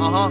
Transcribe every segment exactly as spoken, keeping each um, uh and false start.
Aha.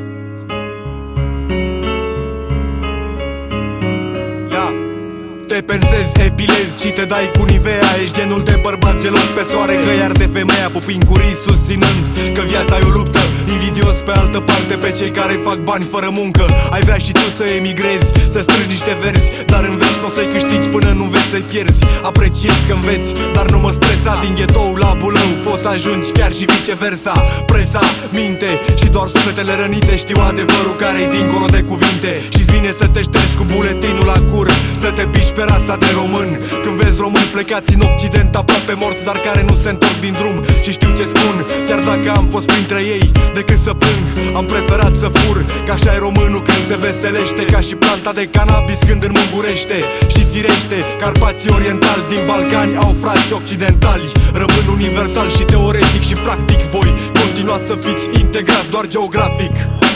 Ia. Te pensezi, epilezi și te dai cu Nivea. Ești genul de bărbat gelos pe soare, că iar de femeia pupin curii susținând că viața e o luptă. Invidios pe altă parte pe cei care fac bani fără muncă. Ai vrea și tu să emigrezi, să strângi niște verzi, dar în veci n-o să-i câștigi până nu înveți să-i pierzi. Apreciez că înveți, dar nu mă stresa. Din ghetou la Bulău poți să ajungi chiar și viceversa. Presa minte și doar sufletele rănite știu adevărul care-i dincolo de cuvinte. Și-ți vine să te ștergi cu buletinul la cur, să te piși pe rasa de român. Când vezi români plecați în Occident aproape morți, dar care nu se întorc din drum. Și știu ce spun, chiar dacă am fost printre ei, decât să plâng, am preferat să fur. Că așa e românul când se veselește, ca și planta de cannabis când înmungurește. Și firește, Carpații orientali din Balcani au frați occidentali. Rămân universal și teoretic și practic. Voi continuați să fiți integrați doar geografic.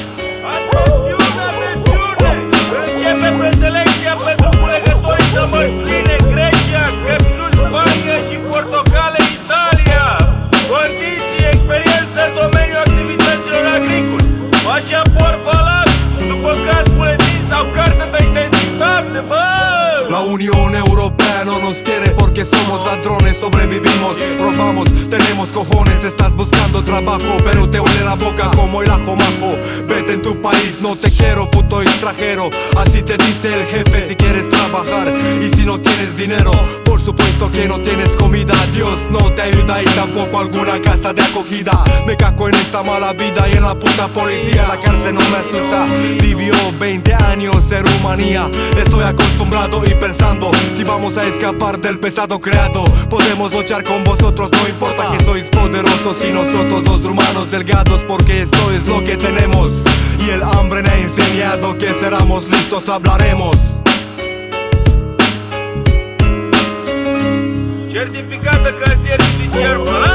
Atențiune, atențiune! Începe preselecția pentru culegătorii de măsline, Grecia, căpșuni, Spania și portocale, Italia. Condiții, experiență în domeniul activităților agricole. Pașaport valid, după caz buletin sau carte de identitate, bă! La Unión Europea nos quiere porque somos ladrones, sobrevivimos, robamos, tenemos cojones. Estás buscando trabajo, pero te huele la boca como el ajo majo. Vete en tu país, no te quiero, puto extranjero. Así te dice el jefe si quieres trabajar. Y si no tienes dinero, por supuesto que no tienes comida. Dios no te ayuda y tampoco alguna casa de acogida. Me cago en esta mala vida y en la puta policía. La cárcel no me asusta. Vivió veinte años en Rumanía. Estoy acostumbrado y pensando si vamos a escapar del pesado creado. Podemos luchar con vosotros, no importa que sois poderosos y nosotros los rumanos delgados, porque esto es lo que tenemos. Y el hambre me ha enseñado que seramos listos, hablaremos. Certificată casier judiciar.